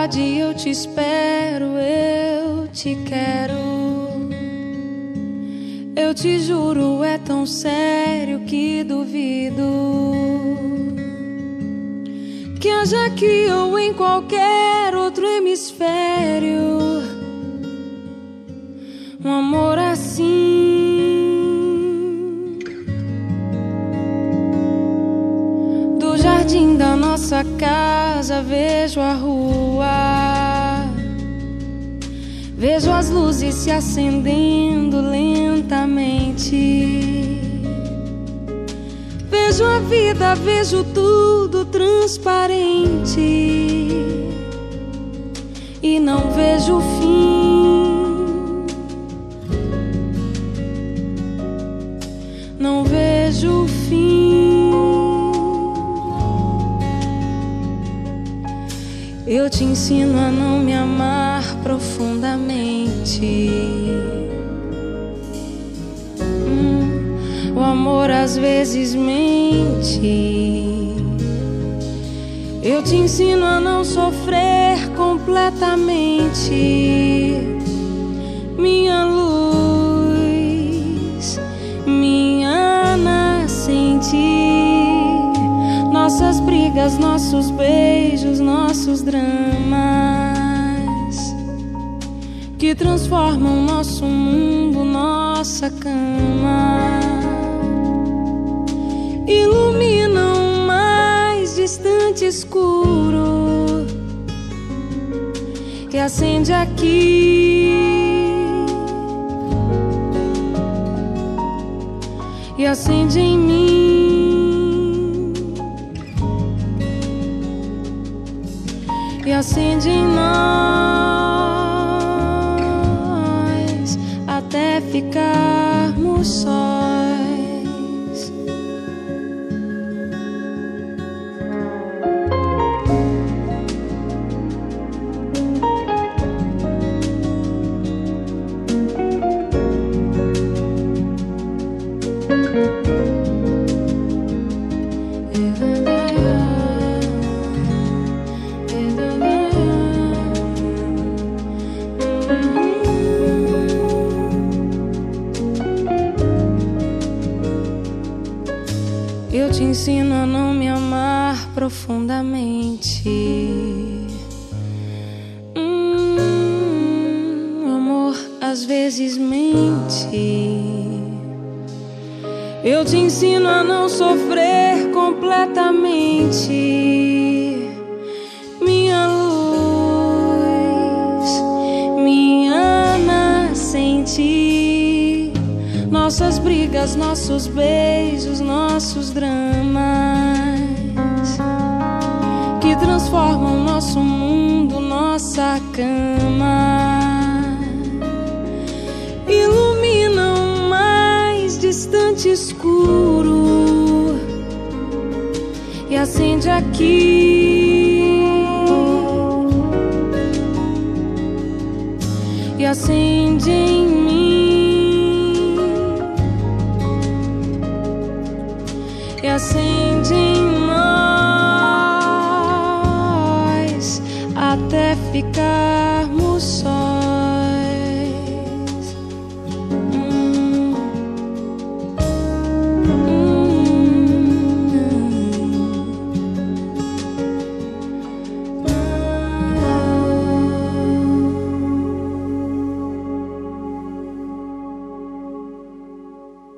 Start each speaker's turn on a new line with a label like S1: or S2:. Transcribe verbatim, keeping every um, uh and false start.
S1: verdade, eu te espero, eu te quero. Eu te juro, é tão sério que duvido que haja aqui ou em qualquer outro hemisfério um amor assim. Do jardim da nossa casa vejo a rua, vejo as luzes se acendendo lentamente. Vejo a vida, vejo tudo transparente e não vejo o fim. Não vejo o fim. Eu te ensino a não me amar profundamente. Hum, o amor às vezes mente. Eu te ensino a não sofrer completamente. Minha luz, minha nascente. Nossas brigas, nossos beijos, nossos dramas que transformam nosso mundo, nossa cama, iluminam o mais distante escuro que acende aqui e acende em mim e acende em nós até ficarmos sós. Eu te ensino a não me amar profundamente. Hum, o amor às vezes mente. Eu te ensino a não sofrer completamente. Minha luz, minha nascente. Nossas brigas, nossos beijos, nossos dramas que transformam nosso mundo, nossa cama, iluminam o mais distante escuro e acende aqui e acende em mim e acende em nós até ficarmos sós.